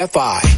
CHFI.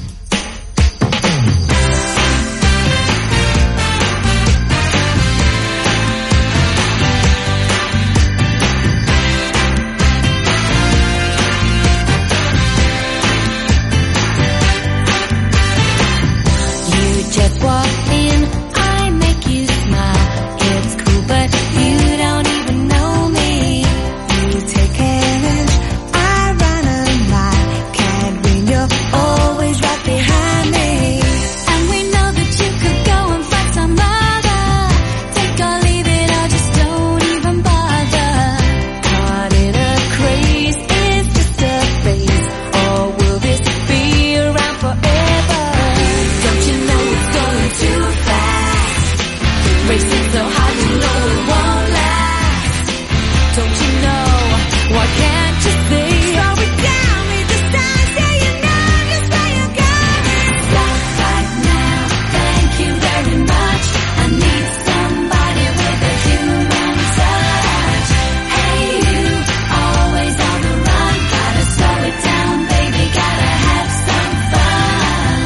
Just walk in, I make you smile. It's cool, but you don't even know me. You take an inch, I run a mile. Can't win, you're always right behind me. And we know that you could go and find some other. Take or leave it, or just don't even bother. Caught in a craze, is just a phase. Or will this be around forever? Don't you know too fast, racing so hard you know it won't last. Don't you know, why can't you see? Slow it down, read the signs, yeah you know just where you're going. Stop right now, thank you very much. I need somebody with a human touch. Hey you, always on the run, gotta slow it down baby, gotta have some fun.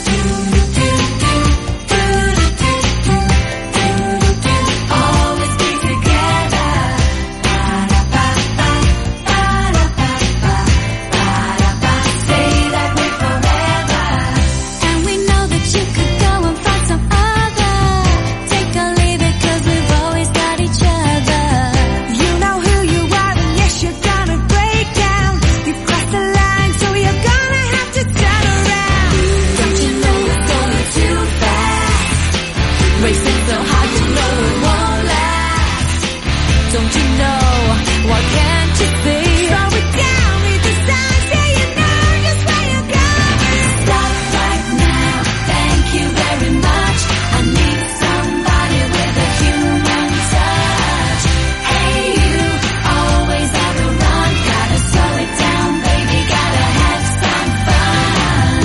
Always be together. Stay that way forever. And we know that you could go and find some other. Take or leave it, 'cause we've always got each other. You know who you are, and yes, you're gonna break down. You've crossed the line, so you're gonna have to turn around. Don't you know it's going too fast? Racing so hard you know it won't last. Don't you know, why can't you see? Slow it down, read the signs, yeah you know just where you're going. Stop right now, thank you very much. I need somebody with a human touch. Hey you, always on the run, gotta slow it down baby, gotta have some fun.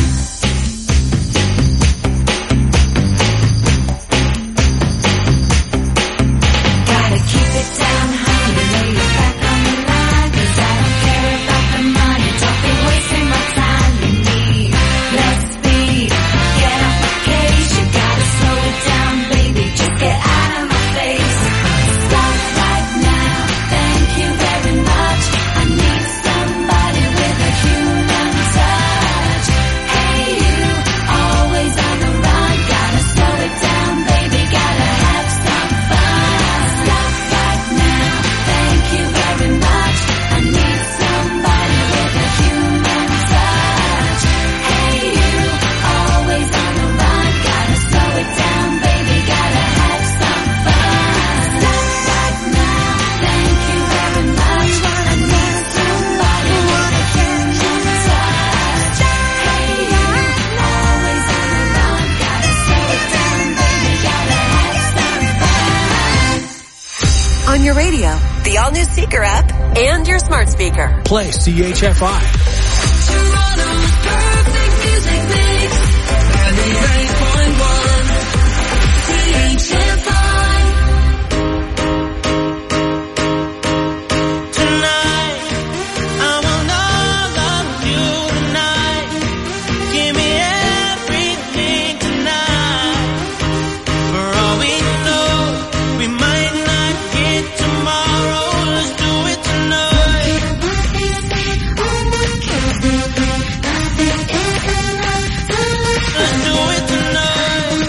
Gotta keep it down, honey, lay it back on the line, 'cause I don't care about the money, don't be wasting my time. You need less speed, get off my case, you gotta slow it down baby, just get out of my face. Stop right now, thank you very much. I need somebody with a human touch. Hey you, always on the run, gotta slow it down baby, gotta have some fun. Stop right now, thank you very much. I need somebody with a human touch. Hey you, always on the run, gotta slow it down baby, gotta have some fun. Stop right now, thank you very much. I need somebody with a human touch. Hey you, always on the run, gotta slow it down baby, gotta have some fun. On your radio, the all-new Seeker app, and your smart speaker. Play CHFI. Toronto's perfect music mix. 98.1 CHFI. Tonight, I want all of you tonight. Give me everything tonight. For all we know, we might not get tomorrow. Let's do it tonight. Let's do it tonight.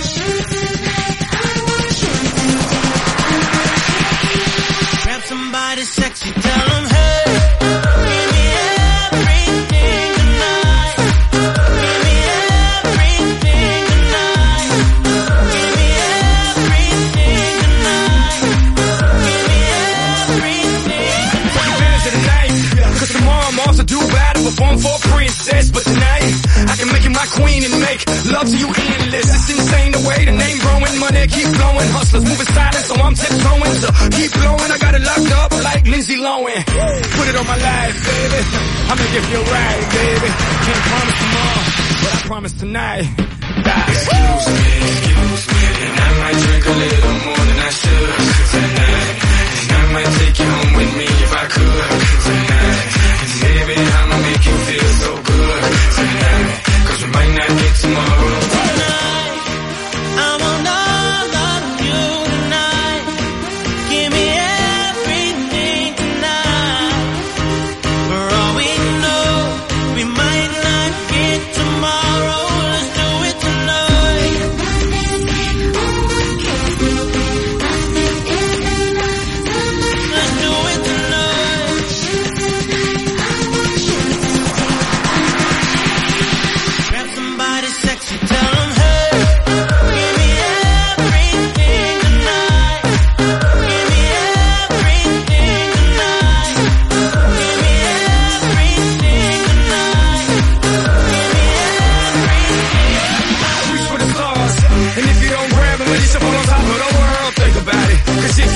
Grab somebody sexy, tell them, hey, give me everything tonight. Give me everything tonight. Give me everything tonight. Give me everything. Fans of the night, 'cause tomorrow I'm off to do battle, perform for a princess. But tonight, I can make you my queen and make love to you endless. It's insane the way the name growing, money keep flowing. Hustlers moving silent, so I'm tiptoeing. So keep blowing, I got it locked up like Lindsay Lohan. Put it on my life, baby. I'ma give you a ride, baby. Can't promise tomorrow, but I promise tonight. Excuse me, and I might drink a little more than I should tonight. And I might take you home with me if I could tonight. And baby, I'ma make you feel so good tonight. 'Cause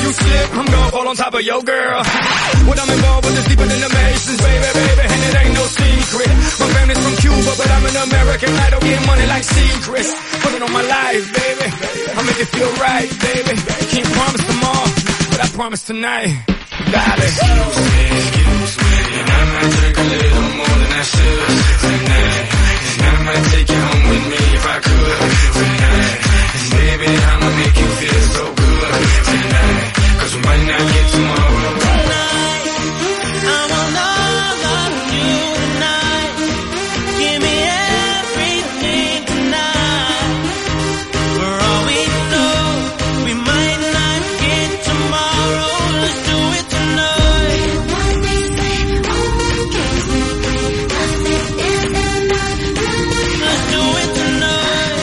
you slip, I'm gonna fall on top of your girl. What I'm involved with is deeper than the Masons, baby, baby, and it ain't no secret. My family's from Cuba, but I'm an American. I don't get money like secrets. Put it on my life, baby. I'll make it feel right, baby. Can't promise tomorrow, but I promise tonight, darling. Excuse me, and I might drink a little more than I should tonight. And I might take you home with me if I could tonight. And baby, I'ma make you feel so good tonight. 'Cause we might not get tomorrow. Tonight, I want all of you tonight. Give me everything tonight. For all we know, we might not get tomorrow. Let's do it tonight. Let's do it tonight.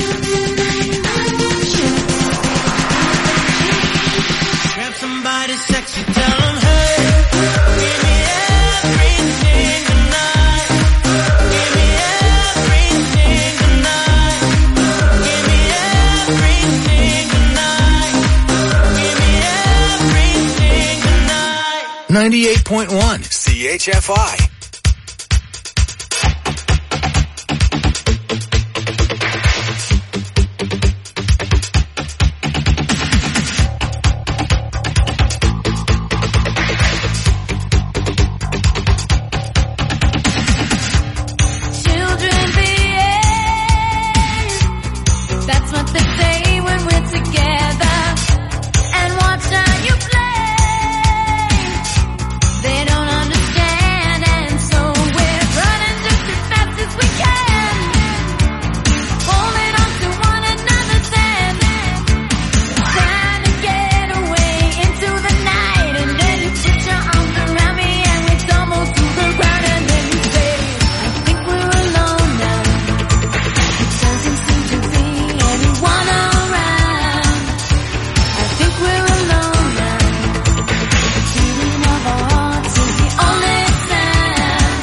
Grab somebody sexy, tell them, hey, give me everything tonight. Give me everything tonight. Give me everything tonight. Give me everything tonight. 98.1 CHFI. Children behave. That's what they say when we're together. And watch how you play. They don't understand, and so we're running just as fast as we can, holding on to one another's hand, trying to get away into the night. And then you put your arms around me and we tumble to the ground, and then you say, I think we're alone now. It doesn't seem to be anyone around. I think we're alone now. The beating of our hearts is the only sound.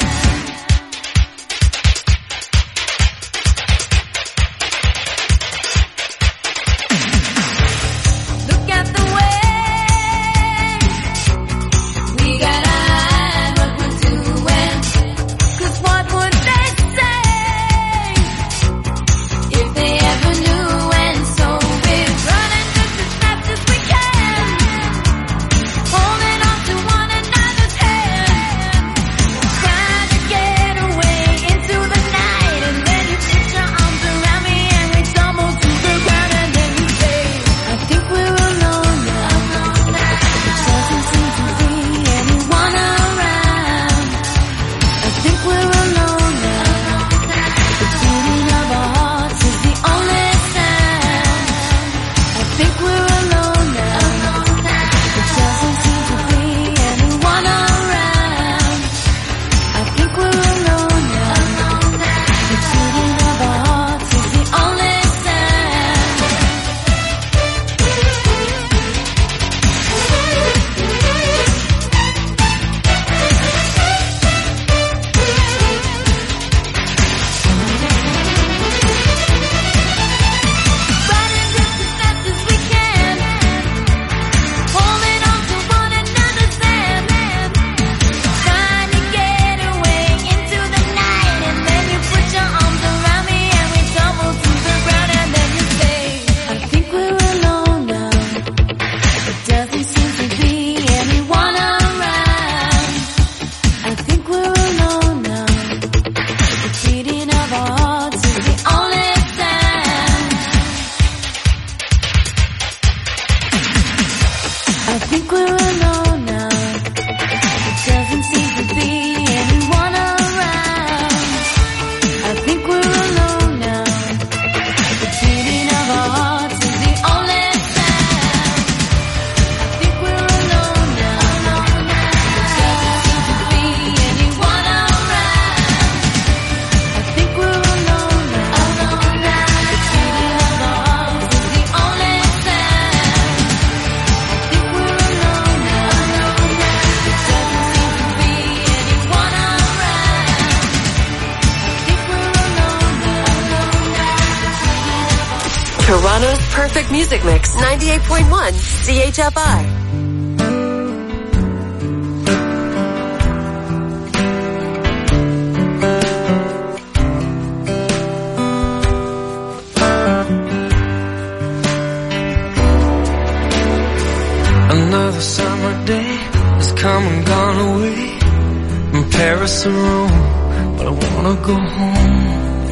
Look at the way we gotta hide what we're doing. 'Cause what would they say if they ever knew? And so we're running just as fast as we can, holding on to one another's hand, trying to get away into the night. And then you put your arms around me and we tumble to the ground, and then you say, I think we're alone now. It doesn't seem to be anyone around. I think we're alone now. The beating of our hearts is the only sound. I think we're alone now. It doesn't seem to be anyone around. I think we're alone now. The beating of our hearts is the only sound. Running just as fast as we can, holding on to one another's hand, trying to get away into the night. And then you put your arms around me and we tumble to the ground, and then you say, I think we're alone now. It doesn't seem to be anyone around. I think we're alone now. The beating of our hearts is the only sound. I think we're alone now. It doesn't seem to be anyone around. I think we're alone now. The beating of our hearts is the only sound. I think we're alone now. It doesn't seem to be anyone around. I think we're alone now. The beating of our hearts is the only sound. I think we're alone now. It doesn't seem to be anyone around. I think we're alone now. Toronto's perfect music mix, 98.1 CHFI. Paris or Rome, but I wanna go home.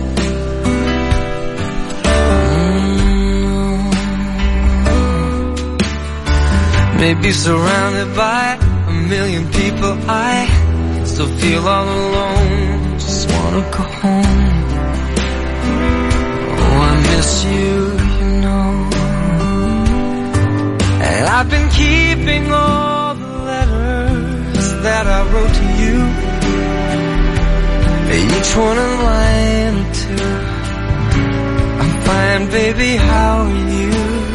Maybe surrounded by a million people, I still feel all alone. Just wanna go home. Oh, I miss you, you know. And I've been keeping all the letters that I wrote to you, each one a line or two. I'm fine, baby, how are you?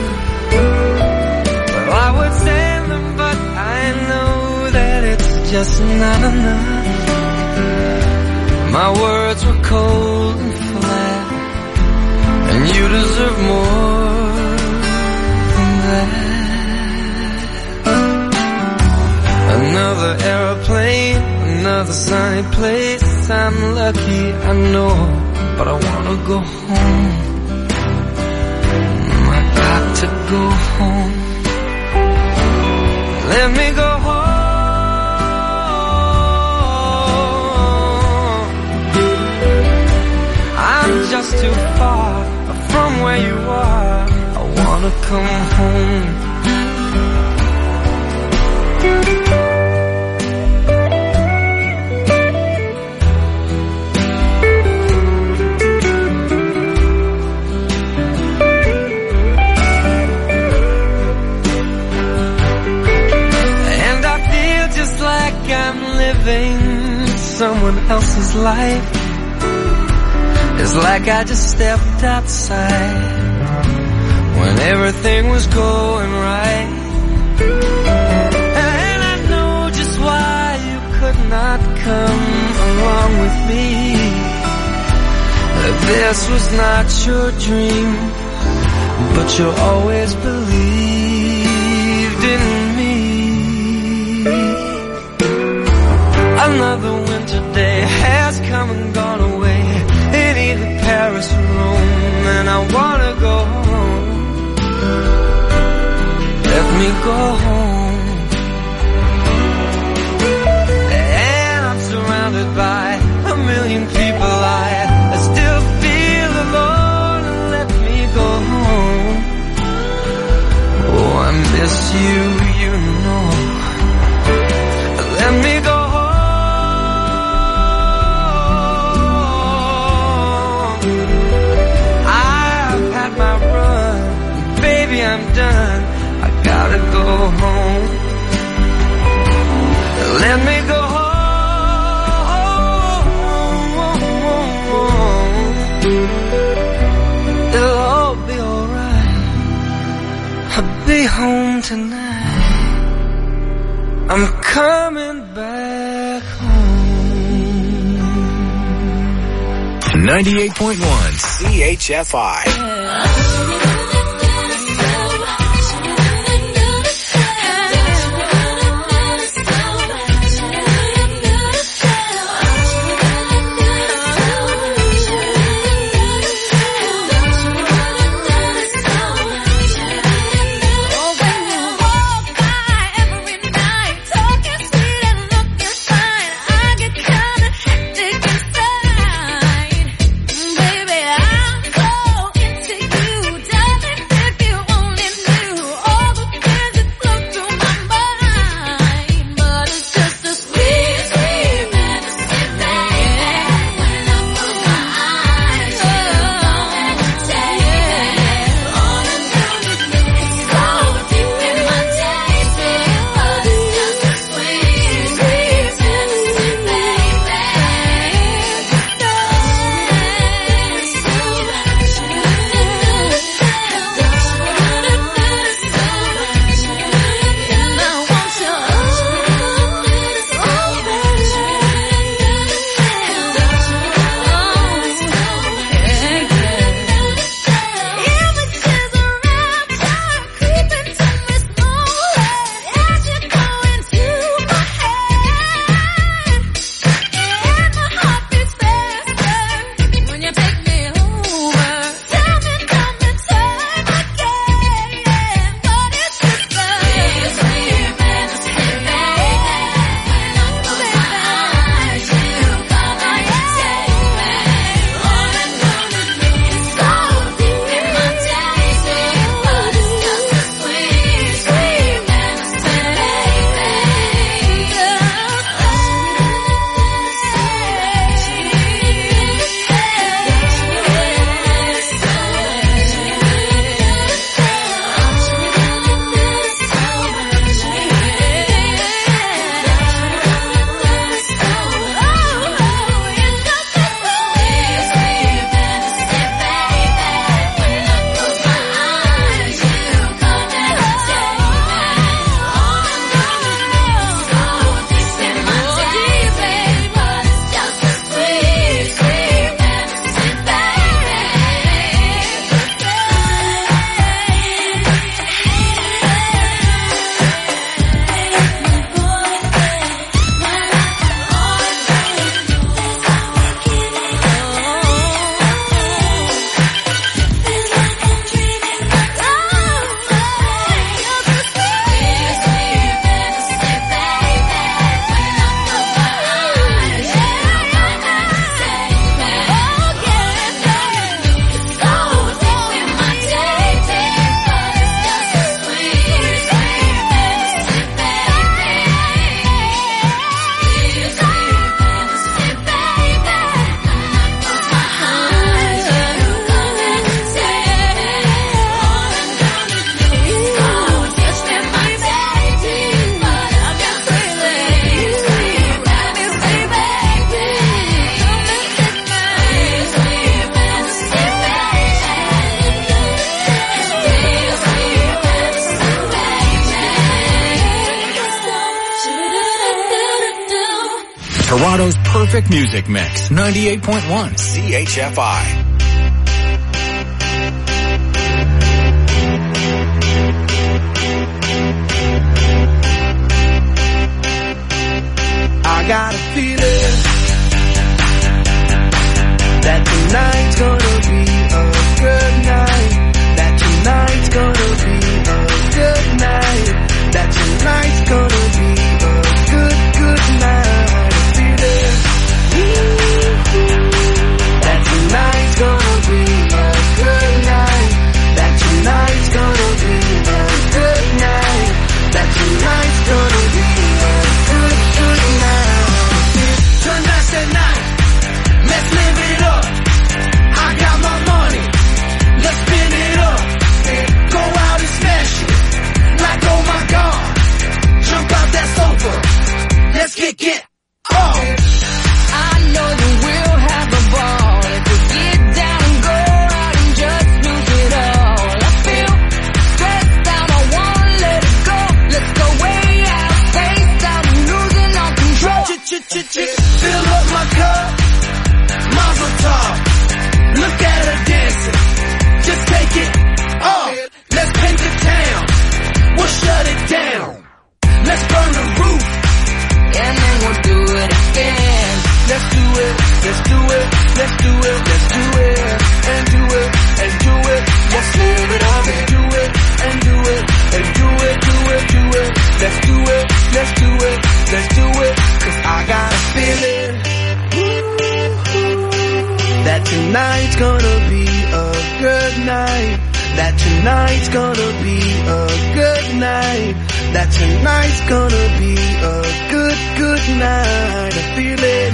Well, I would send them, but I know that it's just not enough. My words were cold and flat, and you deserve more than that. Another airplane, another sunny place. I'm lucky, I know, but I wanna go home. I got to go home. Let me go home. I'm just too far from where you are. I wanna come home. I'm living someone else's life. It's like I just stepped outside when everything was going right. And I know just why you could not come along with me. This was not your dream, but you always believed in me. Another winter day has come and gone away in either Paris or Rome, and I wanna go home. Let me go home. And I'm surrounded by a million people. I still feel alone. Let me go home. Oh, I miss you, you know. Let me go home. I'm done, I gotta go home. Let me go home. It'll all be alright. I'll be home tonight. I'm coming back home. 98.1 CHFI. Baby, I'm so into you. Toronto's perfect music mix. 98.1 CHFI. I got a feeling that tonight's gonna be a good night. That tonight's gonna be a good night. That tonight's gonna be a good night. A feeling that tonight's gonna be a good night. That tonight's gonna be a good night. That tonight's gonna be a good night. Tonight's the night. Let's live it up. I got my money. Let's spin it up. Go out and smash it. Like, oh my God. Jump out that sofa. Let's get off. I know that we'll have a ball if we get down and go out and just lose it all. I feel stressed out, I wanna let it go. Let's go way out, face out, and losing all control. Fill up my cup. Mazel tov. Look at her dancing. Just take it off. Let's paint the town. We'll shut it down. Let's burn the roof. And then we'll do it again. Let's do it. Let's do it. Let's do it. Let's do it. And do it. And do it. Let's live it up and do it. And do it. And do it. Do it. Do it. Let's do it. Let's do it. Let's do it. 'Cause I got a feeling that tonight's gonna be a good night. That tonight's gonna be a good night. That tonight's gonna be a good night. A feeling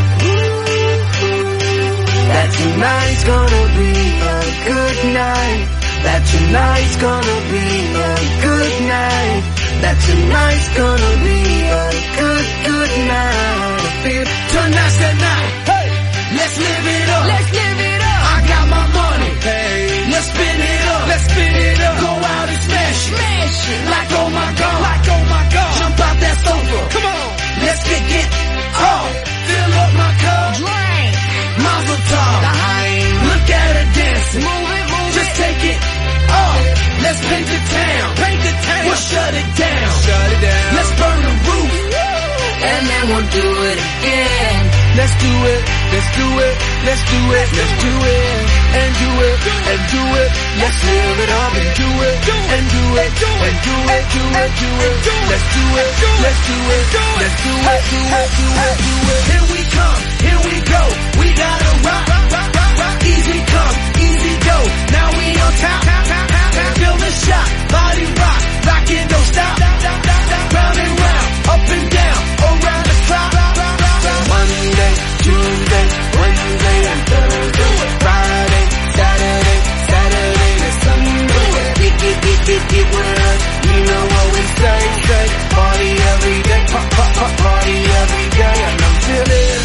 that tonight's gonna be a good night. That tonight's gonna be a good night. That tonight's gonna be a good night. A feeling tonight's the night. Hey, let's live it up. Let's live it up. I got my money. Hey, let's spin it up. Let's spin it up. Go out and smash it. Smash it. Like oh my God. Like oh my God. Jump out that sofa. Come on. Let's get off. Fill up my cup. Drink. Mazel tov. Look at her dancing. Move it. Just take it off. Let's paint the town. Paint the town. We'll shut it down. Shut it down. Let's burn the roof. And then we'll do it again. Let's do it. Let's do it. Let's do it. Let's do it. And do it. And do it. Let's live it up and do it. And do it. And do it. Do it. Do it. Let's do it. Let's do it. Let's do it. Do it. Do it. Do it. Here we come. Here we go. We gotta rock. Easy come. Easy go. Now we on top. Feel the shot. Body rock. Rock it. Don't stop. Round and round. Up and down. Around the clock. Monday, Tuesday, Wednesday, and Thursday, Friday, Saturday, and Sunday. Get with us, you know what we say. Party every day, party every day, and I'm feeling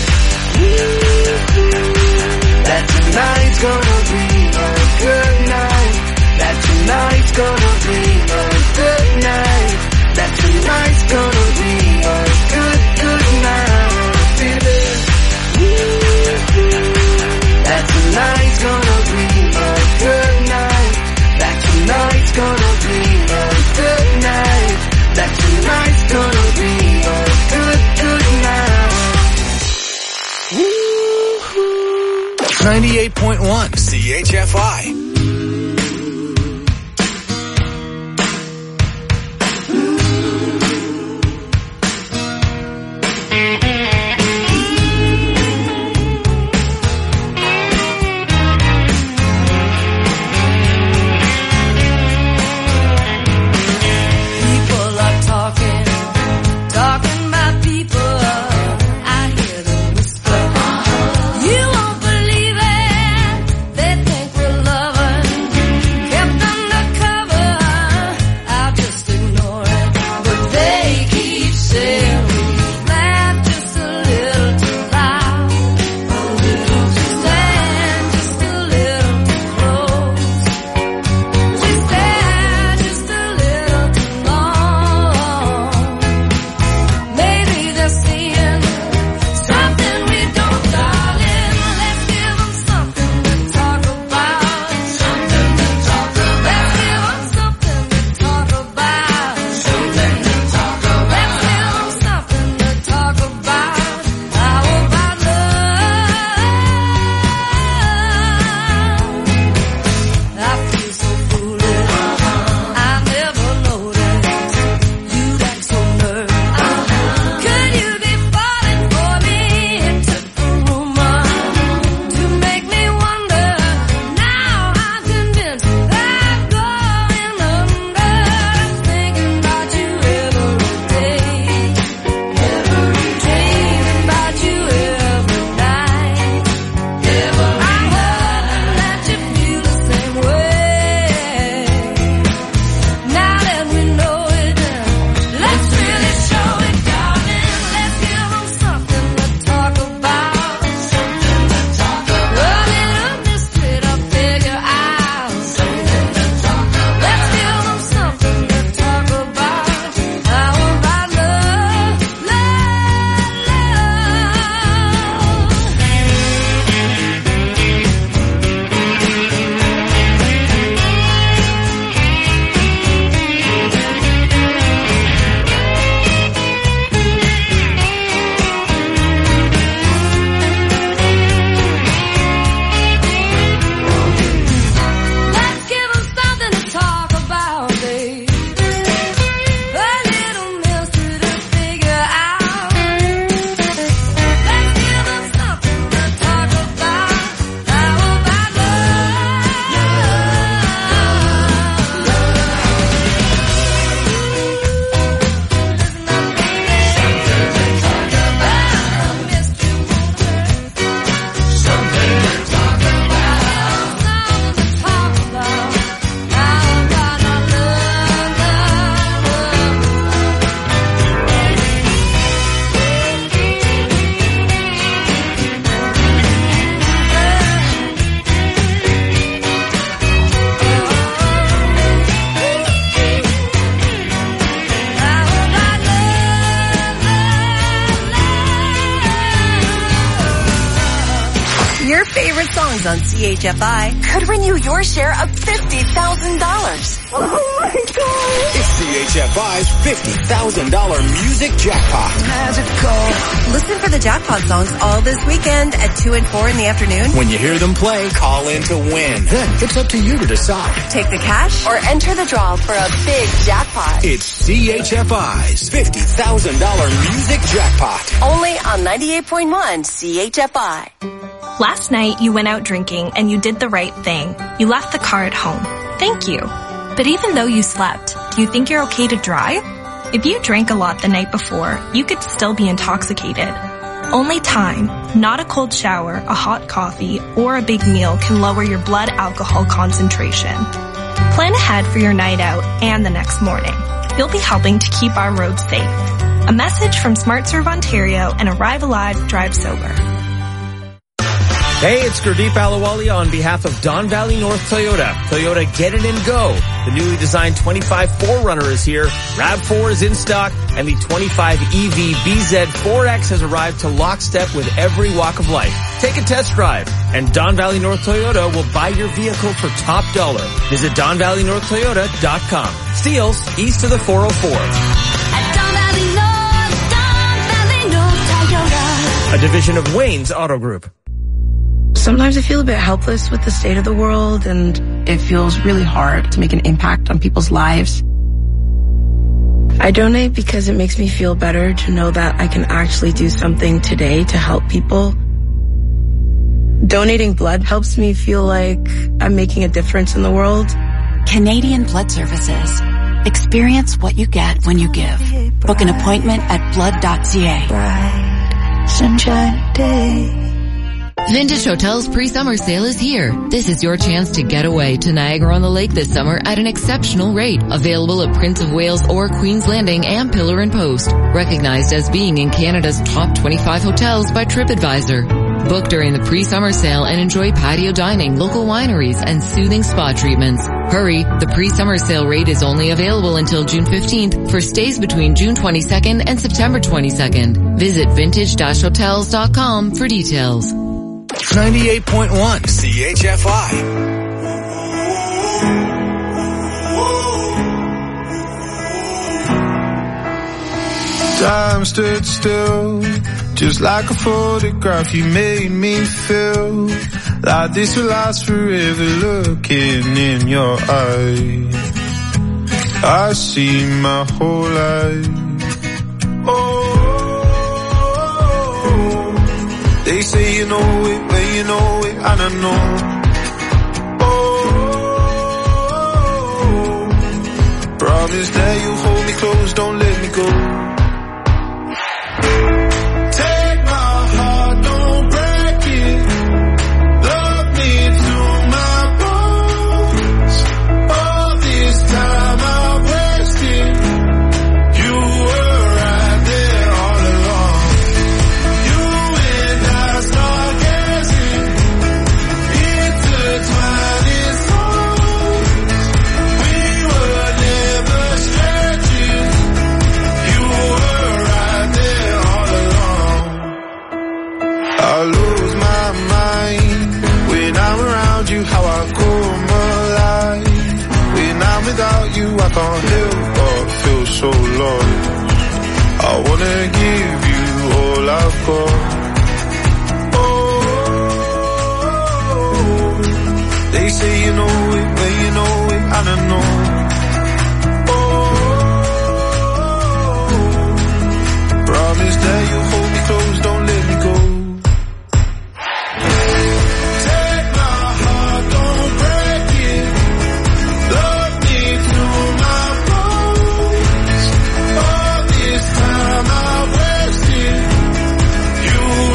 that tonight's gonna be a good night. That tonight's gonna be a good night. That tonight's gonna be a good night. That tonight's gonna be a good night. That tonight's gonna be a good night. That tonight's gonna be a good night. 98.1 CHFI. You won't believe it. They think we're lovers. songs on CHFI could win you your share of $50,000. Oh my God! It's CHFI's $50,000 music jackpot. Magical. Listen for the jackpot songs all this weekend at 2 and 4 in the afternoon. When you hear them play, call in to win. Then it's up to you to decide. Take the cash or enter the draw for a big jackpot. It's CHFI's $50,000 music jackpot. Only on 98.1 CHFI. Last night, you went out drinking and you did the right thing. You left the car at home. Thank you. But even though you slept, do you think you're okay to drive? If you drank a lot the night before, you could still be intoxicated. Only time, not a cold shower, a hot coffee, or a big meal can lower your blood alcohol concentration. Plan ahead for your night out and the next morning. You'll be helping to keep our roads safe. A message from SmartServe Ontario and Arrive Alive, Drive Sober. Hey, it's Gurdeep Alawali on behalf of Don Valley North Toyota. Toyota Get It and Go. The newly designed 25 4Runner is here. RAV4 is in stock, and the 25 EV BZ4X has arrived to lockstep with every walk of life. Take a test drive, and Don Valley North Toyota will buy your vehicle for top dollar. Visit DonValleyNorthToyota.com. Steeles, east of the 404. At Don Valley North Toyota. A division of Wayne's Auto Group. Sometimes I feel a bit helpless with the state of the world, and it feels really hard to make an impact on people's lives. I donate because it makes me feel better to know that I can actually do something today to help people. Donating blood helps me feel like I'm making a difference in the world. Canadian Blood Services. Experience what you get when you give. Book an appointment at blood.ca. Bright sunshine day. Vintage Hotels pre-summer sale is here. This is your chance to get away to Niagara-on-the-Lake this summer at an exceptional rate. Available at Prince of Wales or Queen's Landing and Pillar and Post. Recognized as being in Canada's top 25 hotels by TripAdvisor. Book during the pre-summer sale and enjoy patio dining, local wineries, and soothing spa treatments. Hurry, the pre-summer sale rate is only available until June 15th for stays between June 22nd and September 22nd. Visit vintage-hotels.com for details. 98.1 CHFI. Time stood still, just like a photograph. You made me feel like this will last forever. Looking in your eyes, I see my whole life. Oh, they say you know it, when you know it, and I know. Oh, promise that you'll hold me close, don't let me go. Take my heart, don't break it. Love me to my bones. All this time I've wasted. You were right there all along. You and I start guessing, intertwining souls. We were never stretching. You were right there all along. I lose my mind when I'm around you, how I come alive. When I'm without you, I can't help but feel so lost. I wanna give you all I've got. Oh, they say you know it, when you know it, and I know. Oh, promise that you'll hold me close, don't let me go. Take my heart, don't break it. Love me through my bones. All this time I wasted. You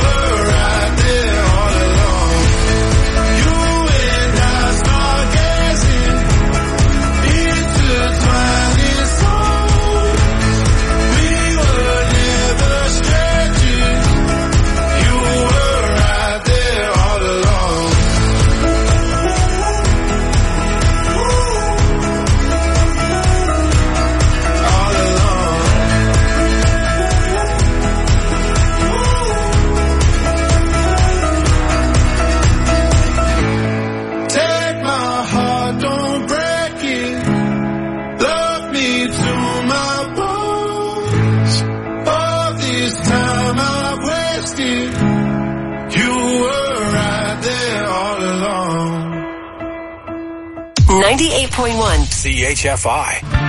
98.1 CHFI.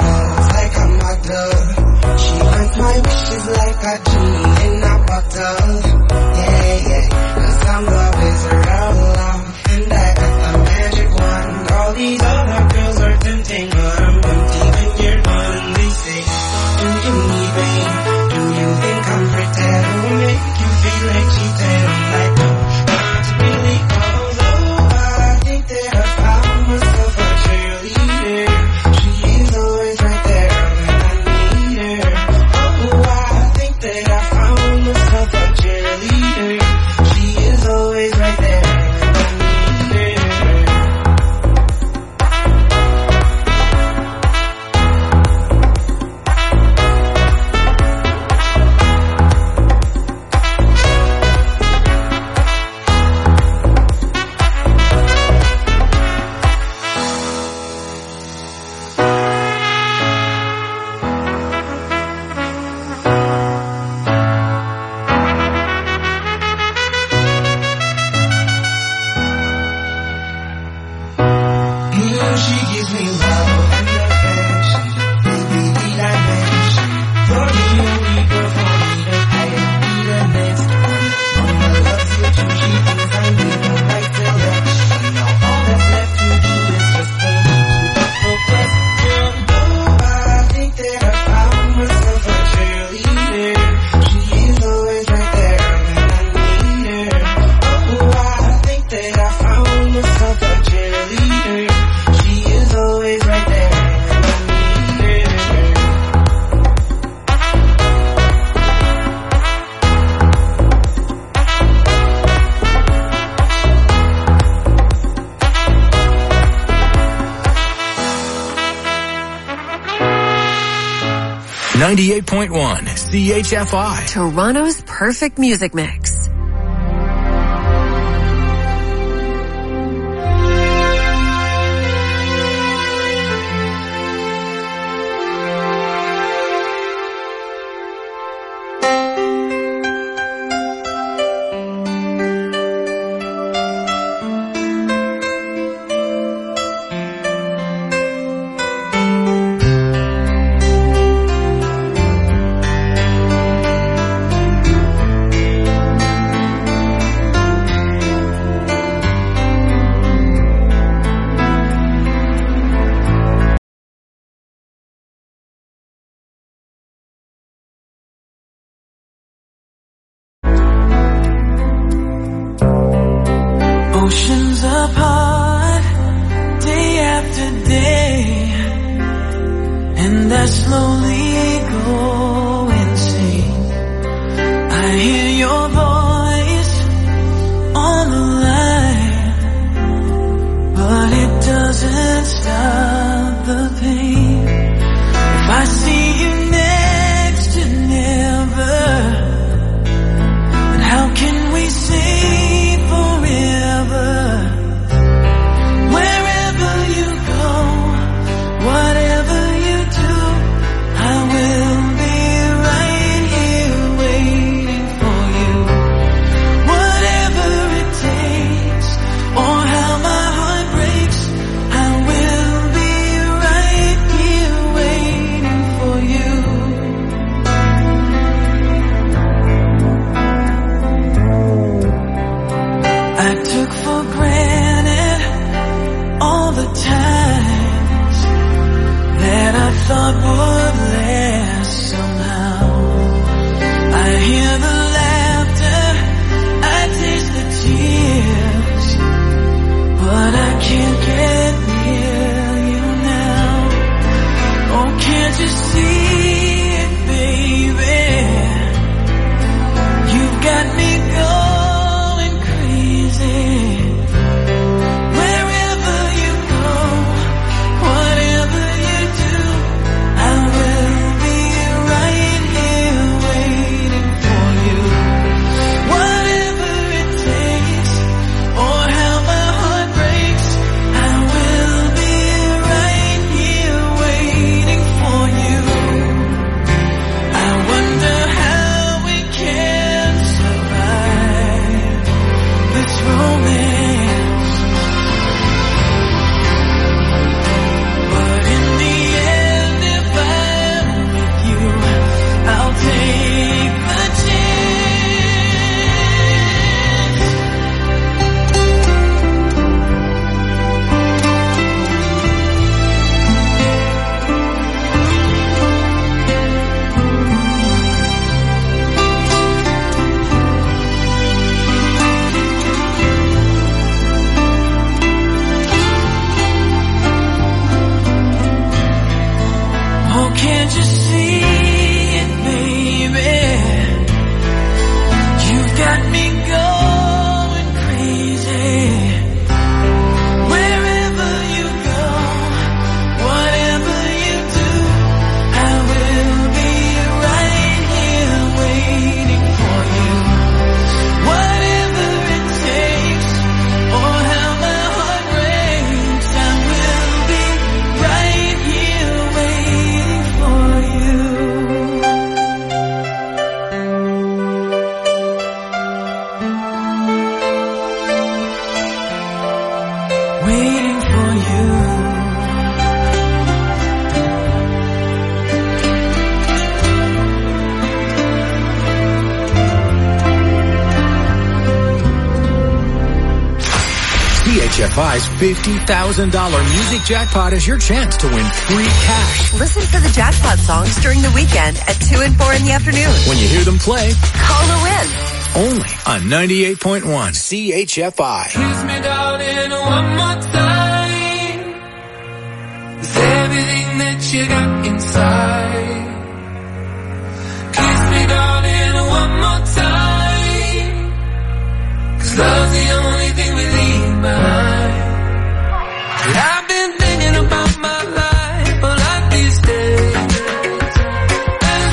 Like a genie in a bottle. 98.1 CHFI. Toronto's perfect music mix. Oceans apart, day after day, and I slowly go insane. I hear your voice on the line, but it doesn't stop the pain. If I see you next to never, then how can we say forever? Wherever you go, whatever you do, I will be right here waiting for you. Whatever it takes, or how my heart breaks, I will be right here waiting for you. I took for granted all the times that I thought would last somehow. I hear the laughter, I taste the tears, but I can't get near you now. Oh, can't you see it, baby? You've got me going crazy. Wherever you go, whatever you do, I will be right here waiting for you. Whatever it takes, or how my heart breaks, I will be right here waiting for you. I wonder how we can survive this romance, but in the end, if I'm with you, I'll take the chance. Oh, can't you see it, baby? You've got me going crazy. Wherever you go, whatever you do, I will be right here waiting for you. Whatever it takes, or how my heart breaks, I will be right here waiting for you. Waiting for you. CHFI's $50,000 music jackpot is your chance to win free cash. Listen for the jackpot songs during the weekend at 2 and 4 in the afternoon. When you hear them play, Call to win. only on 98.1 CHFI. Kiss me, darling, one more time. With everything that you got inside. Kiss me, darling, one more time. 'Cause love's the only thing we leave behind. And I've been thinking about my life a lot these days. There's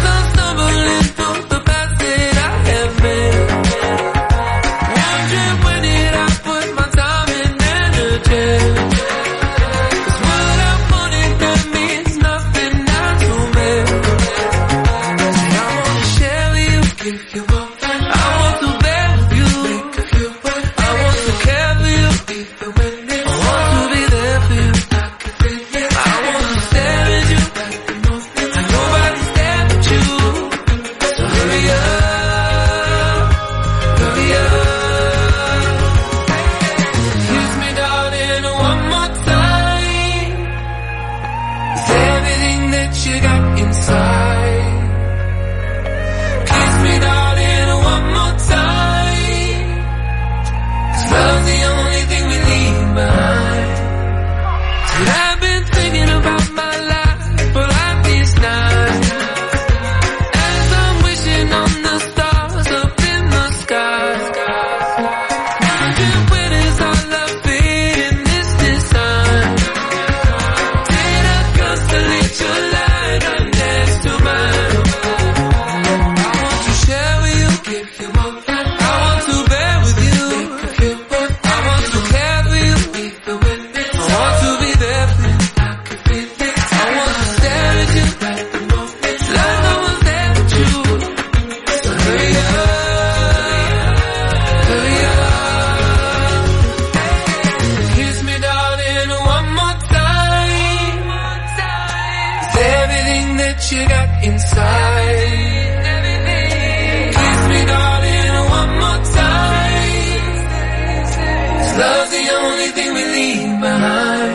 inside. Kiss me, darling, one more time. 'Cause love's the only thing we leave behind.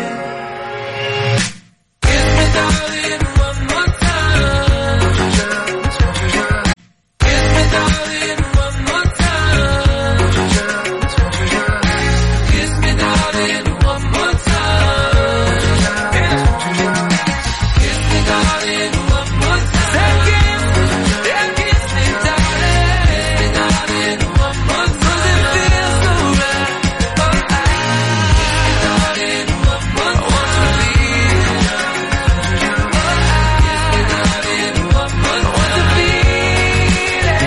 Kiss me, darling, one more time. Kiss me, darling, one more time. Kiss me, darling, one more time. Kiss me, darling, one more time. Second, yeah, kiss me, darling. Kiss me, darling, one more time. 'Cause it feels so right. Oh, darling, one more time. I want to leave. Darling, one more time. I want to feel it.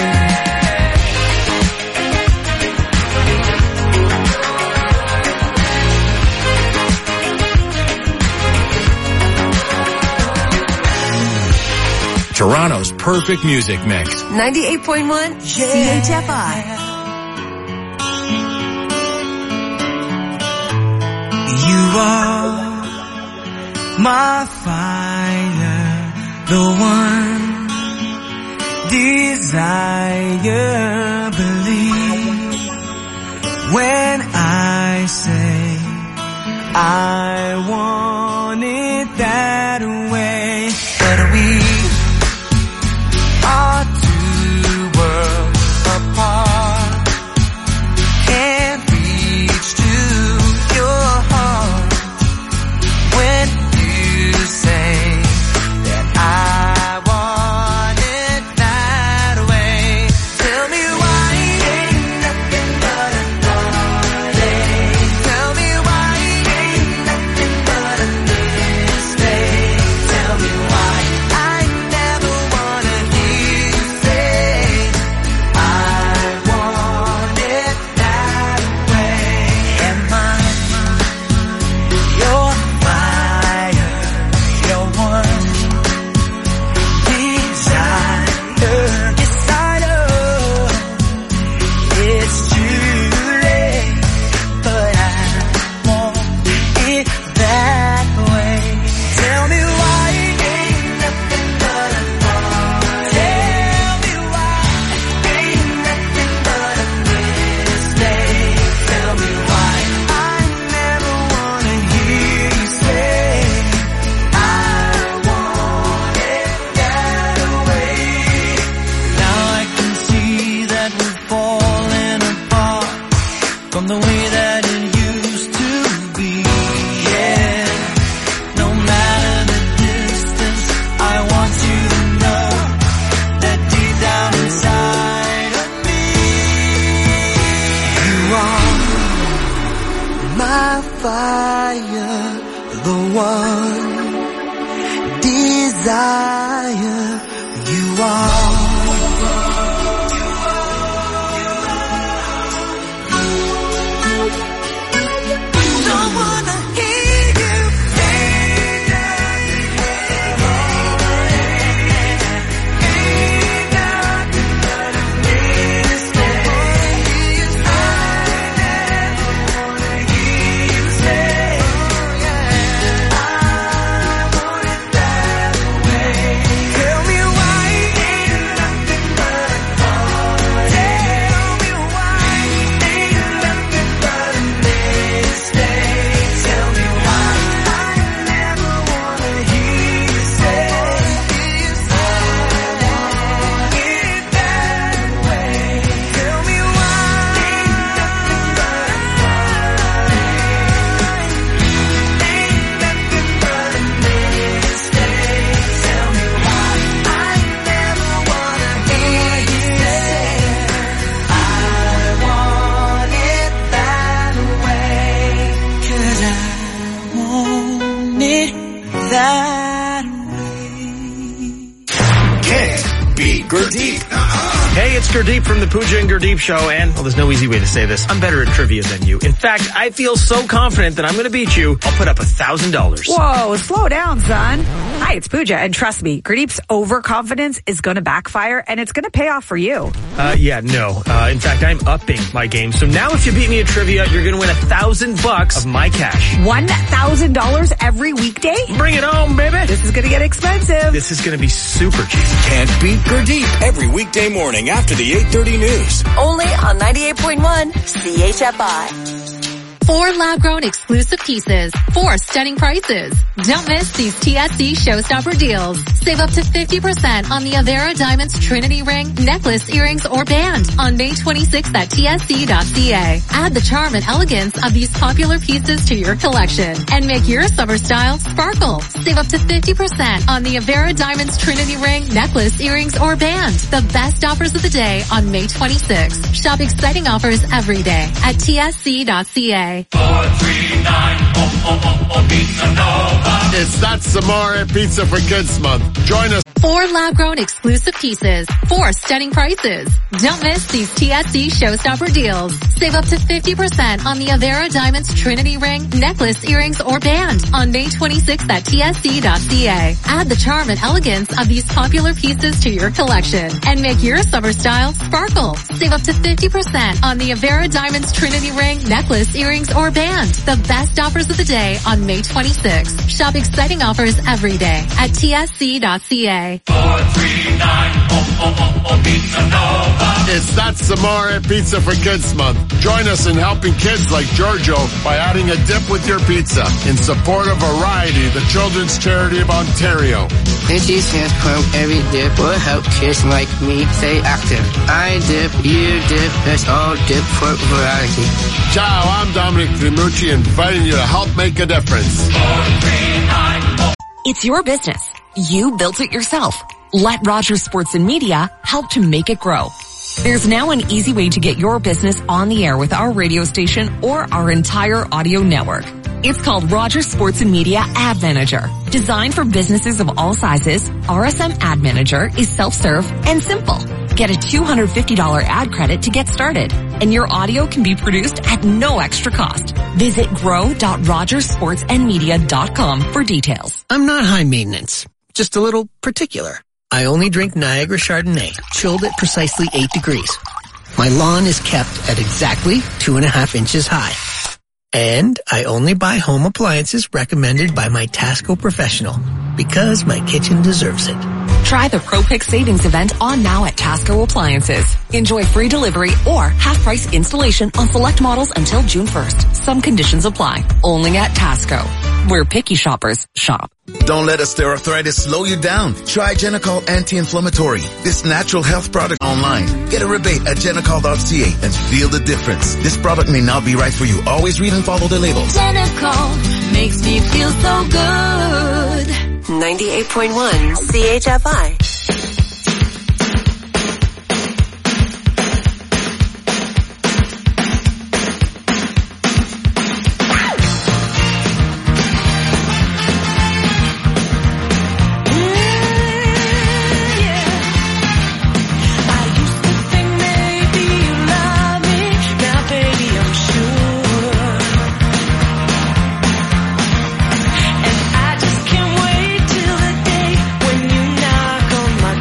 Toronto's perfect music mix. 98.1 CHFI. You are my fire, the one desire. Believe when I say I want it that way. But we are two worlds apart. Can't reach to your heart when you say that I want it that way. Tell me why ain't nothing but a heartache. Tell me why ain't nothing but a mistake. Tell me why I never wanna hear you say I want it that way. Am I your fire, your one desire? Yes, I know it's too late, but I want it that way. Tell me why ain't nothing but a heart. Tell me why ain't nothing but a mistake. Tell me why I never wanna hear you say I want it that way. Now I can see that we're falling apart from the way that it used to be. Yeah, no matter the distance, I want you to know that deep down inside of me, you are my fire, the one desire. You are. Don't wanna hear you say that ain't nothing but a mistake. I never wanna hear you say I want it that way. it's Gurdeep from the Pooja and Gurdeep Show, and, well, there's no easy way to say this. I'm better at trivia than you. In fact, I feel so confident that I'm going to beat you, I'll put up $1,000. Whoa, slow down, son. Hi, it's Pooja, and trust me, Gurdeep's overconfidence is going to backfire, and it's going to pay off for you. In fact, I'm upping my game. So now if you beat me at trivia, you're going to win $1,000 of my cash. $1,000 every weekday? Bring it home, baby. This is going to get expensive. This is going to be super cheap. Can't beat Gurdeep every weekday morning after the 8:30 news. Only on 98.1 CHFI. 4 lab-grown exclusive pieces, 4 stunning prices. Don't miss these TSC Showstopper deals. Save up to 50% on the Avera Diamonds Trinity Ring, necklace, earrings, or band on May 26th at tsc.ca. Add the charm and elegance of these popular pieces to your collection and make your summer style sparkle. Save up to 50% on the Avera Diamonds Trinity Ring, necklace, earrings, or band. The best offers of the day on May 26th. Shop exciting offers every day at tsc.ca. 439 Pizza Nova. It's That Samore Pizza for Kids Month. Join us. 4 lab-grown exclusive pieces, 4 stunning prices. Don't miss these TSC Showstopper deals. Save up to 50% on the Avera Diamonds Trinity Ring, necklace, earrings, or band on May 26th at tsc.ca. Add the charm and elegance of these popular pieces to your collection and make your summer style sparkle. Save up to 50% on the Avera Diamonds Trinity Ring, necklace, earrings, or band. The best offers of the day on May 26th. Shop exciting offers every day at tsc.ca. 439 Pizza Nova. It's That Samore Pizza for Kids Month. Join us in helping kids like Giorgio by adding a dip with your pizza in support of Variety, the children's charity of Ontario. NC stands for every dip will help kids like me stay active. I dip, you dip, let's all dip for variety. Ciao, I'm Dominic Trimucci, inviting you to help make a difference. 439. It's your business. You built it yourself. Let Rogers Sports and Media help to make it grow. There's now an easy way to get your business on the air with our radio station or our entire audio network. It's called Rogers Sports and Media Ad Manager. Designed for businesses of all sizes, RSM Ad Manager is self-serve and simple. Get a $250 ad credit to get started, and your audio can be produced at no extra cost. Visit grow.rogersportsandmedia.com for details. I'm not high maintenance, just a little particular. I only drink Niagara Chardonnay, chilled at precisely 8 degrees. My lawn is kept at exactly 2.5 inches high. And I only buy home appliances recommended by my Tasco professional because my kitchen deserves it. Try the ProPick Savings event on now at Tasco Appliances. Enjoy free delivery or half-price installation on select models until June 1st. Some conditions apply. Only at Tasco, where picky shoppers shop. Don't let osteoarthritis slow you down. Try Genicol Anti-Inflammatory. This natural health product online. Get a rebate at genicol.ca and feel the difference. This product may not be right for you. Always read and follow the labels. Genicol makes me feel so good. 98.1 CHFI. And I just can't wait till the day when you knock on my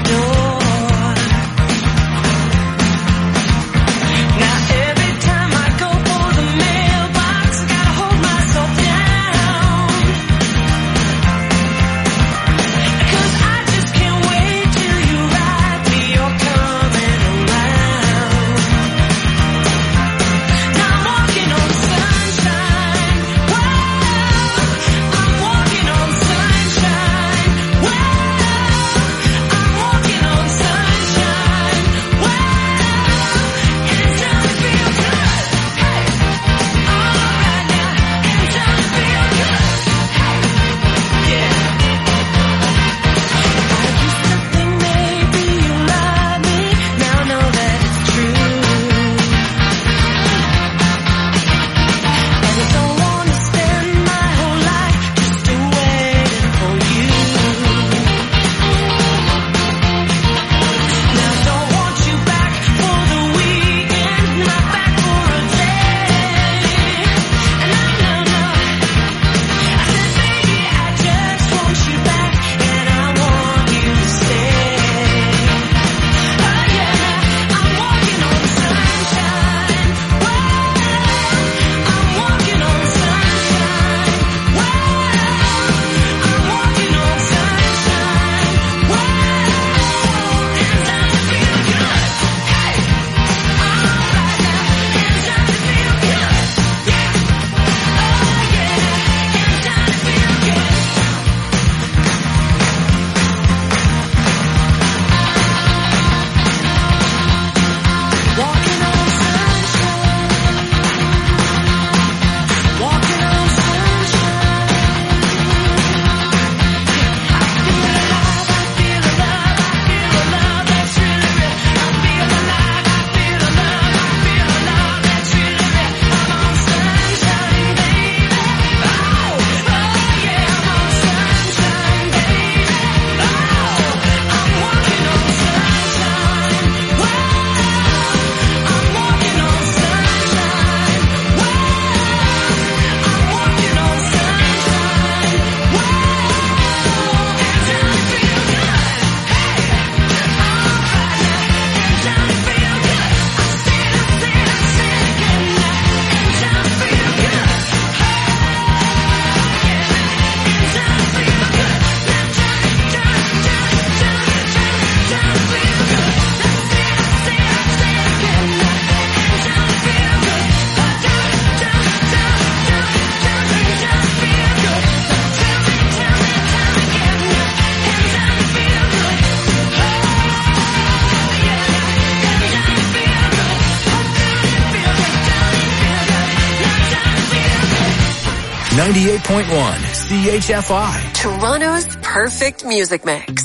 98.1 CHFI. Toronto's perfect music mix.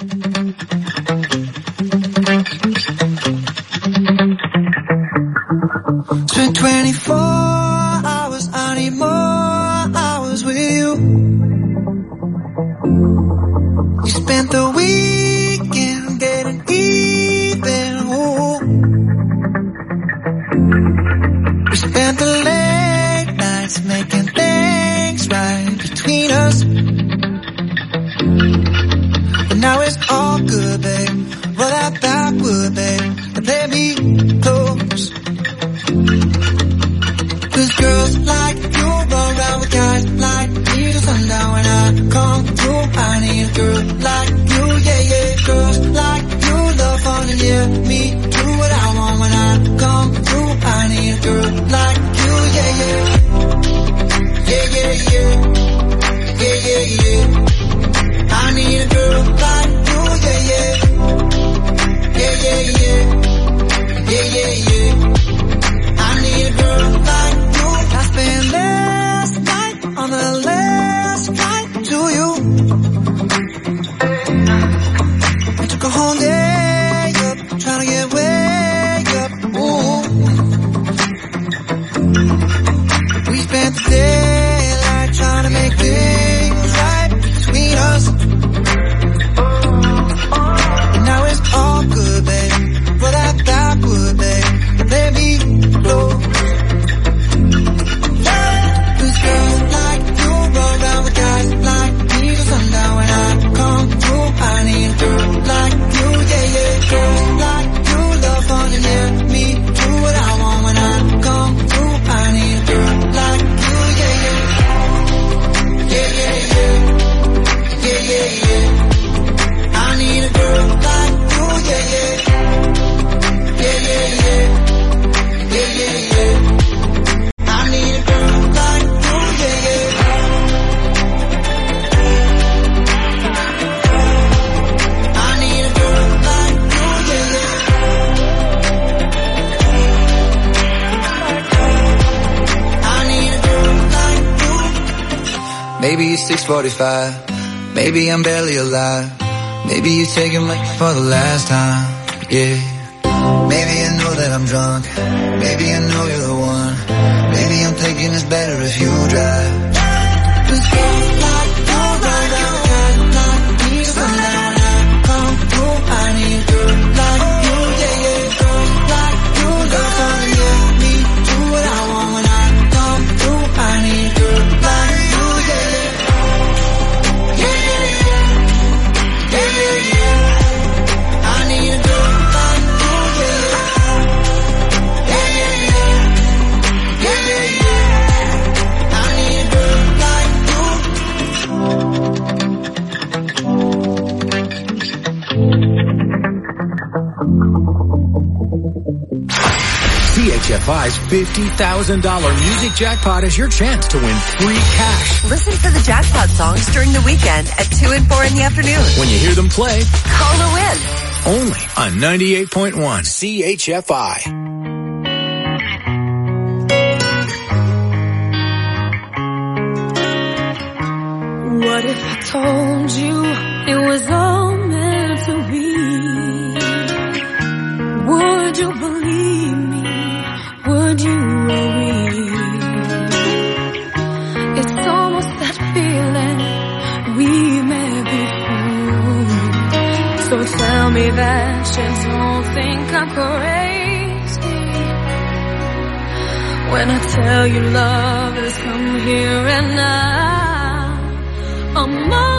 Spent 24 hours, I need more hours with you. You spent the weekend getting even, ooh. We spent the late nights making things right between us. But now it's all good, babe. Roll that backward, babe, and play me close. Cause girls like you run around with guys like me till sundown. When I come through, I need a girl like you, yeah, yeah. Girls like you love fun and yeah, me do what I want. When I come through, I need a girl like you, yeah, yeah. Yeah, yeah, yeah. Yeah, yeah, yeah. I need a girl like you, yeah, yeah. Yeah, yeah, yeah. Yeah, yeah, yeah. I need a girl like you. I spent last night on the last flight to you. I took a whole day up, trying to get way up. Ooh. We spent the daylight trying to make things right between us. And now it's all good, babe. Roll that backward, babe. Let me close. Cause girls like you run around with guys like me till sundown. When I come through, I need a girl like you, yeah, yeah. Girls like you love fun and yeah, me do what I want. When I come through, I need a girl like you, yeah, yeah. Yeah, yeah, yeah. Yeah, yeah, yeah. I need a girl like you, yeah, yeah. Yeah, yeah, yeah. Yeah, yeah, yeah. I need a girl like you, yeah, yeah. I need a girl like you, yeah, yeah. I need a girl like you. Maybe it's 6:45. Maybe I'm barely alive. Maybe you're taking me for the last time, yeah. Maybe I know that I'm drunk. Maybe I know you're the one. Maybe I'm thinking it's better if you drive. Cause girls like you run around with guys like me till sundown. When I come through, I need a girl like you, yeah, yeah. Girls like you love fun and yeah, me do what I want. When I come through, I need a girl like you, yeah, yeah. Yeah, yeah, yeah. Yeah, yeah, yeah. I need a girl like you, yeah, yeah. Yeah, yeah, yeah. Yeah, yeah, yeah. I need a girl like you. CHFI's $50,000 music jackpot is your chance to win free cash. Listen to the jackpot songs during the weekend at 2 and 4 in the afternoon. When you hear them play, Call to win. only on 98.1 CHFI. What if I told you it was all meant to be? Would you believe me? Would you worry? It's almost that feeling we met before. So tell me that you don't think I'm crazy when I tell you love has come here and now. I'm